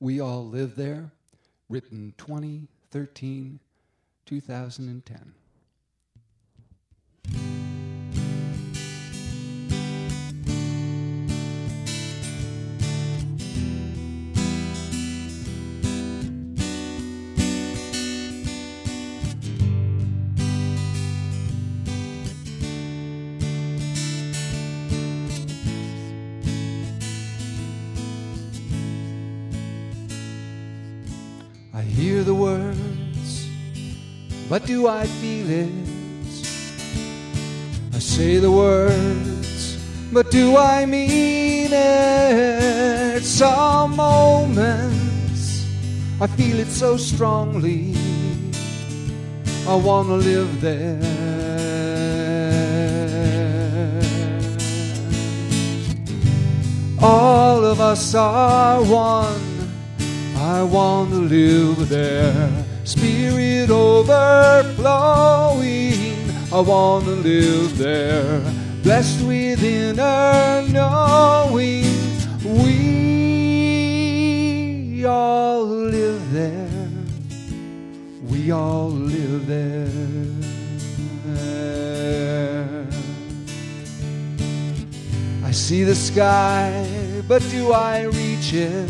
We All Live There, written 2013-2010. I hear the words, but do I feel it? I say the words, but do I mean it? Some moments I feel it so strongly, I want to live there. All of us are one, I want to live there. Spirit overflowing, I want to live there. Blessed with inner knowing, we all live there. We all live there. I see the sky, but do I reach it?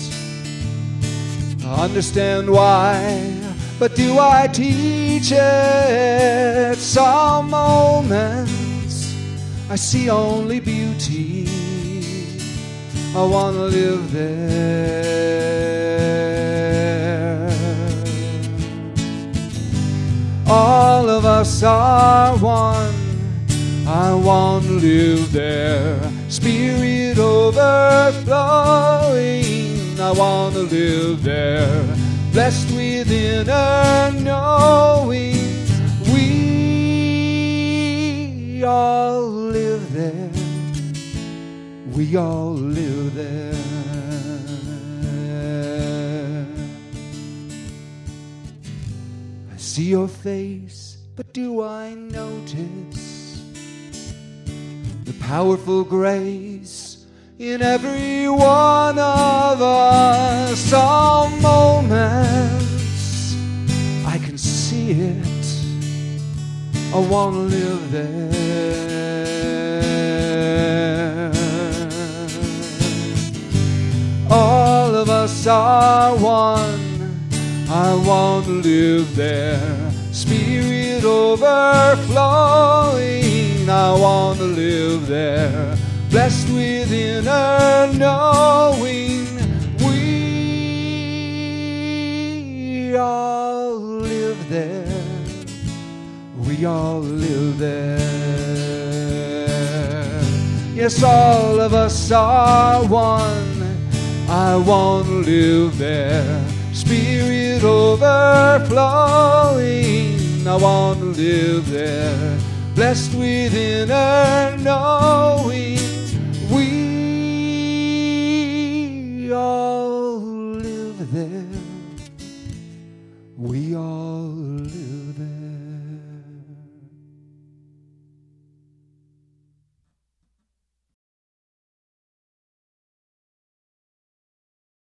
I understand why, but do I teach it? Some moments I see only beauty, I want to live there. All of us are one, I want to live there. Spirit overflowing, I want to live there. Blessed with inner knowing, we all live there. We all live there. I see your face, but do I notice the powerful grace in every one of us? Some moments I can see it, I want to live there. All of us are one, I want to live there. Spirit overflowing, I want to live there. Blessed with inner knowing, we all live there. We all live there. Yes, all of us are one, I want to live there. Spirit overflowing, I want to live there. Blessed with inner knowing, we all live there. We all live